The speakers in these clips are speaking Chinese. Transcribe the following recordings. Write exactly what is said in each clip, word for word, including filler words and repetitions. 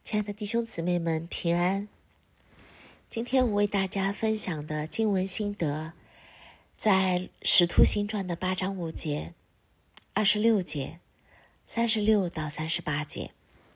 亲爱的弟兄姊妹们，平安。今天我为大家分享的经文心得，在使徒行传的八章五节、二十六节、三十六到三十八节。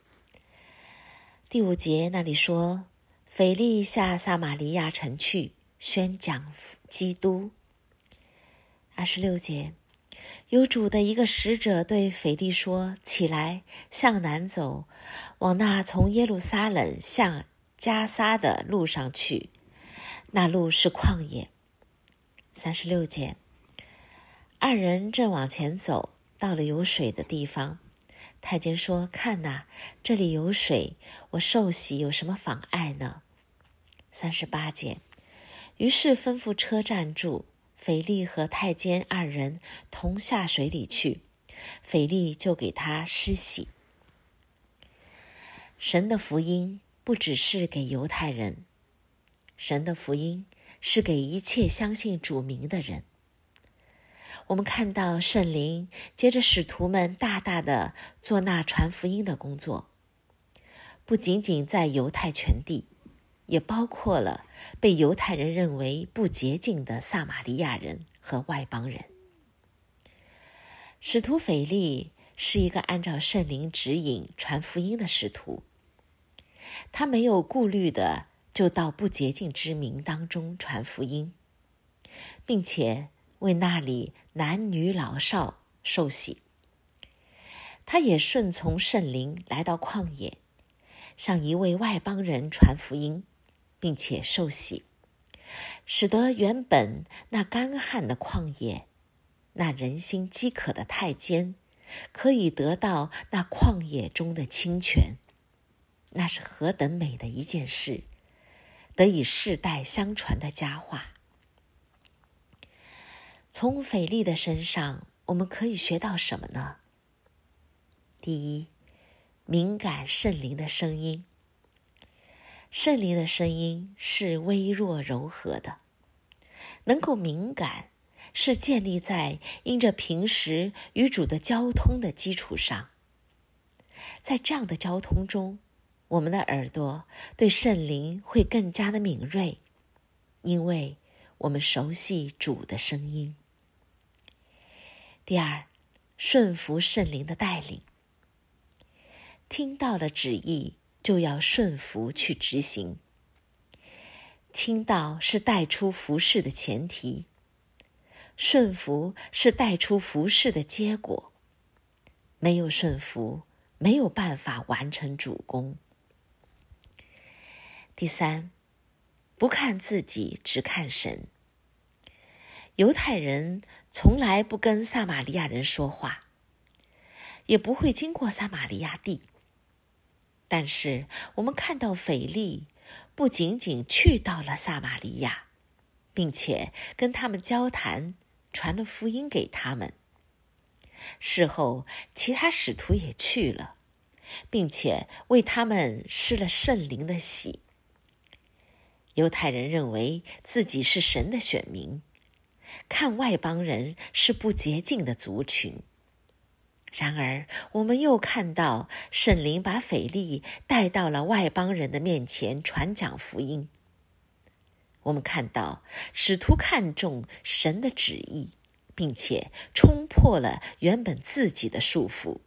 第五节那里说，腓利下撒玛利亚城去，宣讲基督。二十六节，有主的一个使者对腓利说，起来，向南走，往那从耶路撒冷向加撒的路上去，那路是旷野。三十六节，二人正往前走，到了有水的地方，太监说，看哪，这里有水，我受洗有什么妨碍呢？三十八节，于是吩咐车站住，腓利和太监二人同下水里去，腓利就给他施洗。神的福音不只是给犹太人，神的福音是给一切相信主名的人。我们看到圣灵接着使徒们大大的做那传福音的工作，不仅仅在犹太全地，也包括了被犹太人认为不洁净的撒玛利亚人和外邦人。使徒腓利是一个按照圣灵指引传福音的使徒，他没有顾虑的就到不洁净之民当中传福音，并且为那里男女老少受洗。他也顺从圣灵来到旷野，向一位外邦人传福音，并且受洗，使得原本那干旱的旷野，那人心饥渴的太监，可以得到那旷野中的清泉。那是何等美的一件事，得以世代相传的佳话。从腓利的身上，我们可以学到什么呢？第一，敏感圣灵的声音。圣灵的声音是微弱柔和的，能够敏感，是建立在因着平时与主的交通的基础上。在这样的交通中，我们的耳朵对圣灵会更加的敏锐，因为我们熟悉主的声音。第二，顺服圣灵的带领。听到了旨意，就要顺服去执行。听到是带出服事的前提，顺服是带出服事的结果。没有顺服，没有办法完成主工。第三，不看自己，只看神。犹太人从来不跟撒玛利亚人说话，也不会经过撒玛利亚地。但是我们看到腓利不仅仅去到了撒玛利亚，并且跟他们交谈，传了福音给他们。事后其他使徒也去了，并且为他们施了圣灵的洗。犹太人认为自己是神的选民，看外邦人是不洁净的族群。然而我们又看到圣灵把腓利带到了外邦人的面前传讲福音。我们看到使徒看重神的旨意，并且冲破了原本自己的束缚。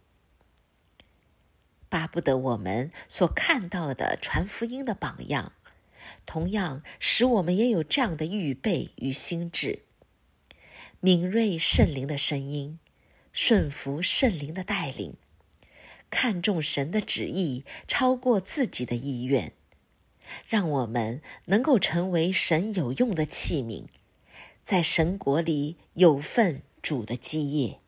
巴不得我们所看到的传福音的榜样，同样使我们也有这样的预备与心智，敏锐圣灵的声音，顺服圣灵的带领，看重神的旨意超过自己的意愿，让我们能够成为神有用的器皿，在神国里有份主的基业。